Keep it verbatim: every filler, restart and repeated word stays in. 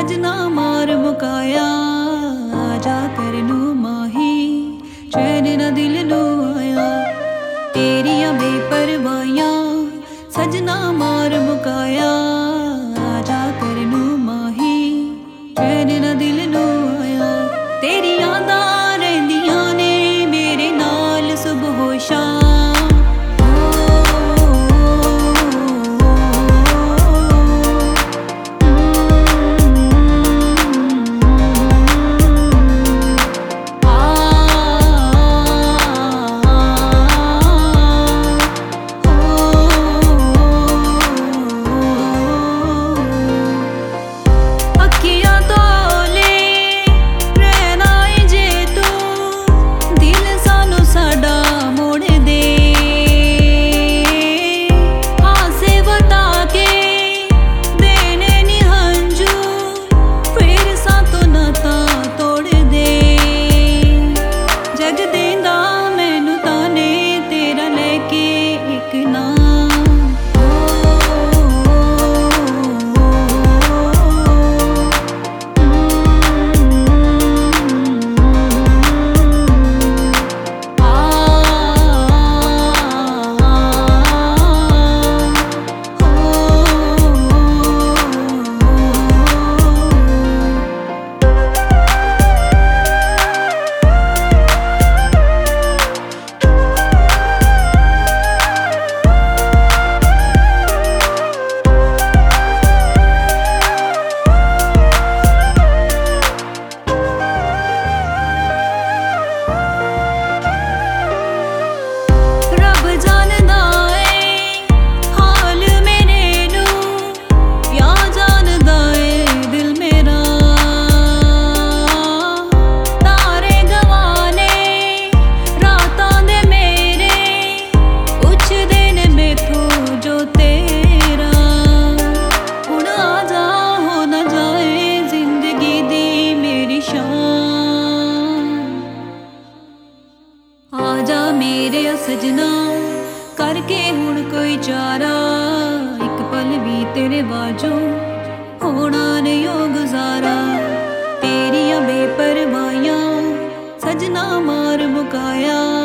सजना मार मुकाया आजा करनू माही चैन न दिल नू आया तेरिया बेपरवाहियां सजना मार मुकाया आजा करनू माही चैन न दिल नू आया तेरी यादां रहिंदियां ने मेरे नाल सुबह शाम आजा मेरे सजना करके हुण कोई चारा एक पल भी तेरे बाजू होना नहीं हो गुजारा तेरिया बेपरवाहियां सजना मार मुकाया।